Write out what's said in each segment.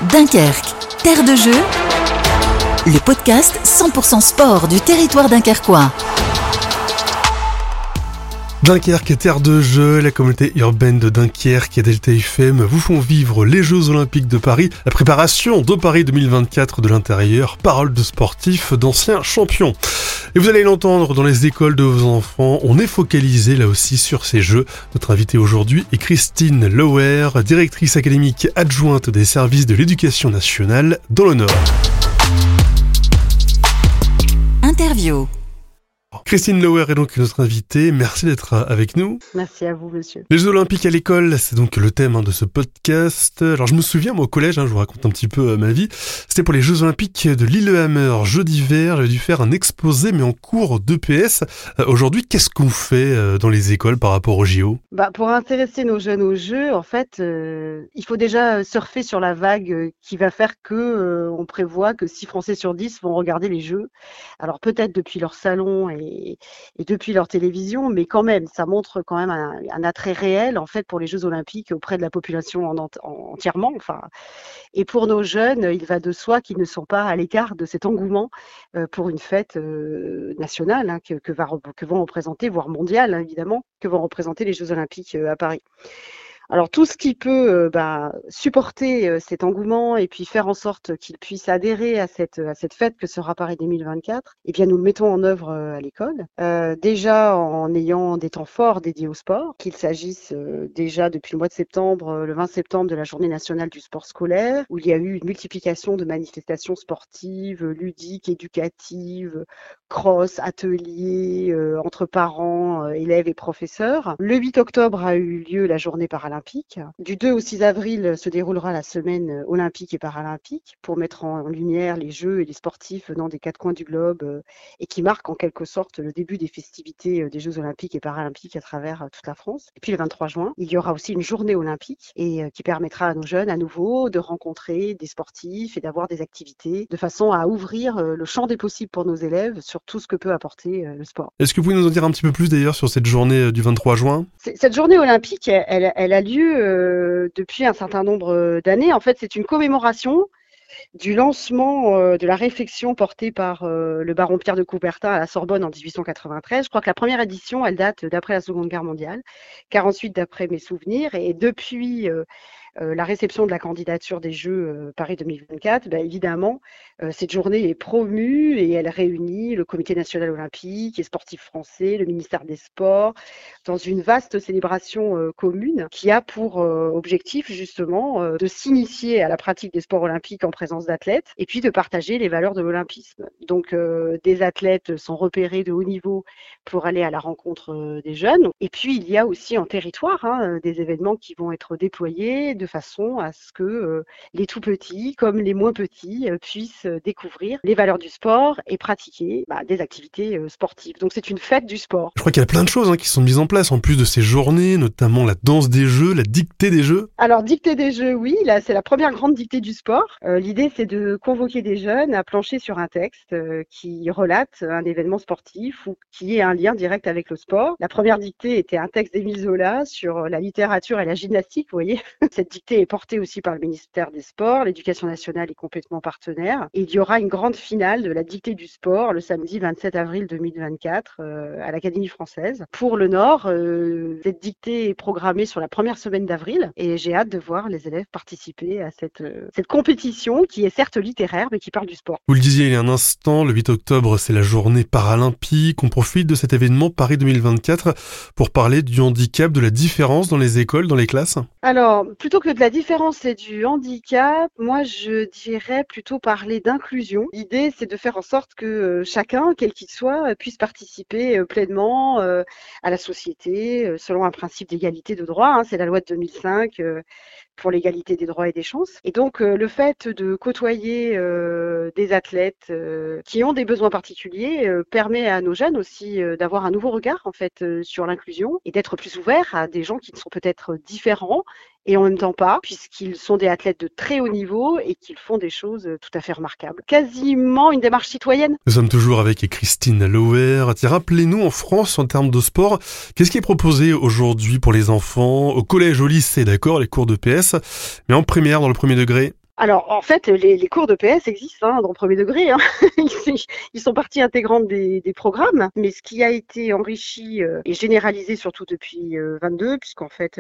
Dunkerque, terre de jeu, le podcast 100% sport du territoire dunkerquois. Dunkerque, terre de jeu, la communauté urbaine de Dunkerque et Delta FM vous font vivre les Jeux Olympiques de Paris, la préparation de Paris 2024 de l'intérieur, paroles de sportifs, d'anciens champions. Et vous allez l'entendre dans les écoles de vos enfants, on est focalisé là aussi sur ces Jeux. Notre invitée aujourd'hui est Christine Lauer, directrice académique adjointe des services de l'éducation nationale dans le Nord. Interview. Christine Lauer est donc notre invitée. Merci d'être avec nous. Merci à vous, monsieur. Les Jeux Olympiques à l'école, c'est donc le thème de ce podcast. Alors je me souviens, moi au collège, je vous raconte un petit peu ma vie. C'était pour les Jeux Olympiques de Lillehammer, jeux d'hiver. J'avais dû faire un exposé, mais en cours d'EPS. Aujourd'hui, qu'est-ce qu'on fait dans les écoles par rapport aux JO ? Pour intéresser nos jeunes aux Jeux, en fait, il faut déjà surfer sur la vague qui va faire que on prévoit que 6 Français sur 10 vont regarder les Jeux. Alors peut-être depuis leur salon et depuis leur télévision, mais quand même, ça montre quand même un attrait réel en fait pour les Jeux Olympiques auprès de la population entièrement. Et pour nos jeunes, il va de soi qu'ils ne sont pas à l'écart de cet engouement pour une fête nationale que vont représenter, voire mondiale évidemment, que vont représenter les Jeux Olympiques à Paris. Alors tout ce qui peut supporter cet engouement et puis faire en sorte qu'ils puissent adhérer à cette fête que sera Paris 2024, eh bien nous le mettons en œuvre à l'école. Déjà en ayant des temps forts dédiés au sport, qu'il s'agisse déjà depuis le mois de septembre, le 20 septembre de la Journée nationale du sport scolaire, où il y a eu une multiplication de manifestations sportives, ludiques, éducatives, cross, ateliers entre parents, élèves et professeurs. Le 8 octobre a eu lieu la Journée paralympique. Du 2 au 6 avril se déroulera la semaine olympique et paralympique pour mettre en lumière les Jeux et les sportifs venant des 4 coins du globe et qui marque en quelque sorte le début des festivités des Jeux olympiques et paralympiques à travers toute la France. Et puis le 23 juin, il y aura aussi une journée olympique et qui permettra à nos jeunes à nouveau de rencontrer des sportifs et d'avoir des activités de façon à ouvrir le champ des possibles pour nos élèves sur tout ce que peut apporter le sport. Est-ce que vous pouvez nous en dire un petit peu plus d'ailleurs sur cette journée du 23 juin ? Cette journée olympique, elle a lieu depuis un certain nombre d'années. En fait, c'est une commémoration du lancement de la réflexion portée par le baron Pierre de Coubertin à la Sorbonne en 1893. Je crois que la première édition, elle date d'après la Seconde Guerre mondiale, 48 d'après mes souvenirs. Et depuis la réception de la candidature des Jeux Paris 2024, évidemment, cette journée est promue et elle réunit le Comité national olympique et sportif français, le ministère des Sports, dans une vaste célébration commune qui a pour objectif justement de s'initier à la pratique des sports olympiques en présence d'athlètes et puis de partager les valeurs de l'olympisme. Donc des athlètes sont repérés de haut niveau pour aller à la rencontre des jeunes. Et puis il y a aussi en territoire des événements qui vont être déployés de façon à ce que les tout petits comme les moins petits puissent découvrir les valeurs du sport et pratiquer des activités sportives. Donc c'est une fête du sport. Je crois qu'il y a plein de choses qui sont mises en place en plus de ces journées, notamment la danse des Jeux, la dictée des Jeux. Alors dictée des Jeux, oui, là c'est la première grande dictée du sport. L'idée c'est de convoquer des jeunes à plancher sur un texte qui relate un événement sportif ou qui ait un lien direct avec le sport. La première dictée était un texte d'Émile Zola sur la littérature et la gymnastique, vous voyez. Cette dictée est portée aussi par le ministère des Sports, l'éducation nationale est complètement partenaire. Et il y aura une grande finale de la dictée du sport le samedi 27 avril 2024 à l'Académie française. Pour le Nord, cette dictée est programmée sur la première semaine d'avril et j'ai hâte de voir les élèves participer à cette compétition qui est certes littéraire mais qui parle du sport. Vous le disiez il y a un instant, le 8 octobre c'est la journée paralympique. On profite de cet événement Paris 2024 pour parler du handicap, de la différence dans les écoles, dans les classes. Alors, plutôt que de la différence et du handicap, moi je dirais plutôt parler d'inclusion. L'idée c'est de faire en sorte que chacun, quel qu'il soit, puisse participer pleinement à la société selon un principe d'égalité de droits. C'est la loi de 2005 pour l'égalité des droits et des chances. Et donc le fait de côtoyer des athlètes qui ont des besoins particuliers permet à nos jeunes aussi d'avoir un nouveau regard en fait sur l'inclusion et d'être plus ouverts à des gens qui sont peut-être différents et en même temps pas, puisqu'ils sont des athlètes de très haut niveau et qu'ils font des choses tout à fait remarquables. Quasiment une démarche citoyenne. Nous sommes toujours avec Christine Lauer. Rappelez-nous, en France, en termes de sport, qu'est-ce qui est proposé aujourd'hui pour les enfants, au collège, au lycée, d'accord, les cours de PS, mais en primaire, dans le premier degré? Alors, en fait, les cours de PS existent dans le premier degré. Ils sont partie intégrante des programmes. Mais ce qui a été enrichi et généralisé surtout depuis 22, puisqu'en fait,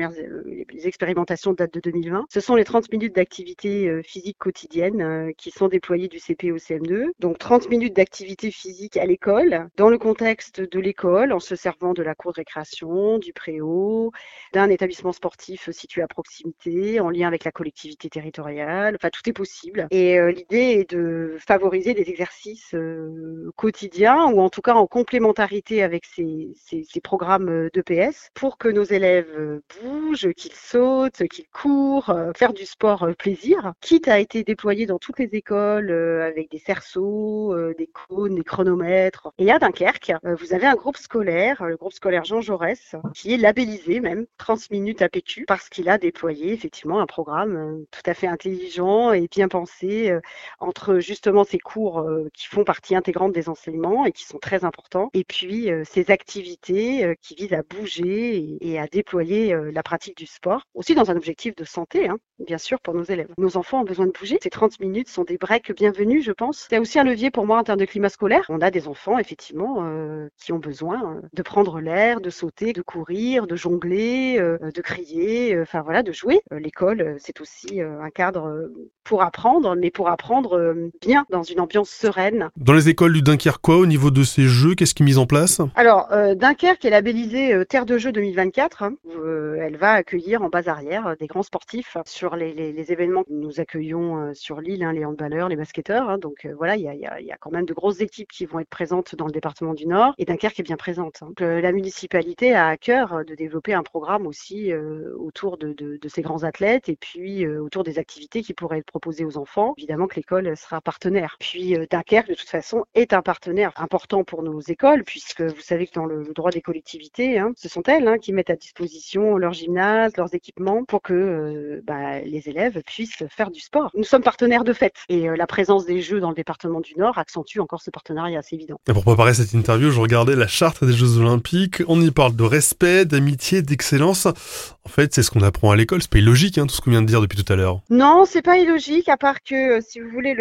les expérimentations datent de 2020, ce sont les 30 minutes d'activité physique quotidienne qui sont déployées du CP au CM2. Donc, 30 minutes d'activité physique à l'école, dans le contexte de l'école, en se servant de la cour de récréation, du préau, d'un établissement sportif situé à proximité, en lien avec la collectivité territoriale. Enfin, tout est possible. Et l'idée est de favoriser des exercices quotidiens ou en tout cas en complémentarité avec ces programmes d'EPS pour que nos élèves bougent, qu'ils sautent, qu'ils courent, faire du sport plaisir. Kit a été déployé dans toutes les écoles avec des cerceaux, des cônes, des chronomètres. Et à Dunkerque, vous avez un groupe scolaire, le groupe scolaire Jean Jaurès, qui est labellisé même 30 minutes APQ parce qu'il a déployé effectivement un programme tout à fait intelligent et bien pensé entre justement ces cours qui font partie intégrante des enseignements et qui sont très importants et puis ces activités qui visent à bouger et à déployer la pratique du sport aussi dans un objectif de santé bien sûr pour nos élèves. Nos enfants ont besoin de bouger. Ces 30 minutes sont des breaks bienvenus, je pense. C'est aussi un levier pour moi en termes de climat scolaire. On a des enfants effectivement qui ont besoin de prendre l'air, de sauter, de courir, de jongler, de crier, enfin voilà, de jouer. L'école, c'est aussi un cadre pour apprendre, mais pour apprendre bien, dans une ambiance sereine. Dans les écoles du Dunkerquois, au niveau de ces jeux, qu'est-ce qui est mis en place ? Alors, Dunkerque est labellisée Terre de Jeux 2024. Elle va accueillir en base arrière des grands sportifs sur les événements que nous accueillons sur l'île, les handballeurs, les basketteurs. Donc voilà, il y a quand même de grosses équipes qui vont être présentes dans le département du Nord. Et Dunkerque est bien présente. Donc, la municipalité a à cœur de développer un programme aussi autour de ces grands athlètes et puis autour des activités qui pourraient être proposées aux enfants. Évidemment que l'école sera partenaire. Puis Dunkerque, de toute façon, est un partenaire important pour nos écoles, puisque vous savez que dans le droit des collectivités, ce sont elles qui mettent à disposition leurs gymnases, leurs équipements pour que les élèves puissent faire du sport. Nous sommes partenaires de fait. Et la présence des Jeux dans le département du Nord accentue encore ce partenariat, c'est évident. Et pour préparer cette interview, je regardais la charte des Jeux Olympiques. On y parle de respect, d'amitié, d'excellence. En fait, c'est ce qu'on apprend à l'école. C'est pas illogique, tout ce qu'on vient de dire depuis tout à l'heure. Non, c'est pas illogique, à part que, si vous voulez,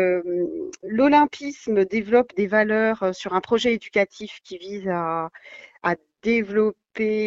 l'olympisme développe des valeurs sur un projet éducatif qui vise à développer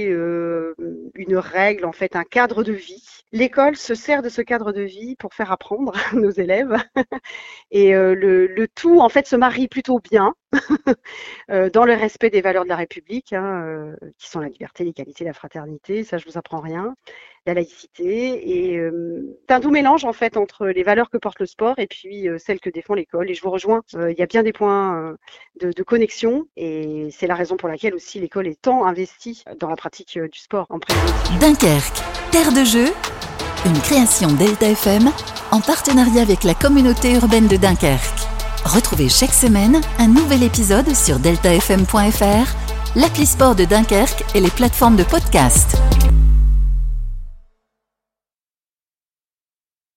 une règle, en fait, un cadre de vie. L'école se sert de ce cadre de vie pour faire apprendre nos élèves. Et le tout, en fait, se marie plutôt bien dans le respect des valeurs de la République, qui sont la liberté, l'égalité, la fraternité, ça je vous apprends rien, la laïcité, et c'est un doux mélange en fait entre les valeurs que porte le sport et puis celles que défend l'école. Et je vous rejoins, il y a bien des points de connexion, et c'est la raison pour laquelle aussi l'école est tant investie dans la pratique du sport en priorité. Dunkerque, terre de jeu, une création Delta FM en partenariat avec la communauté urbaine de Dunkerque. Retrouvez chaque semaine un nouvel épisode sur deltafm.fr, l'appli sport de Dunkerque et les plateformes de podcast.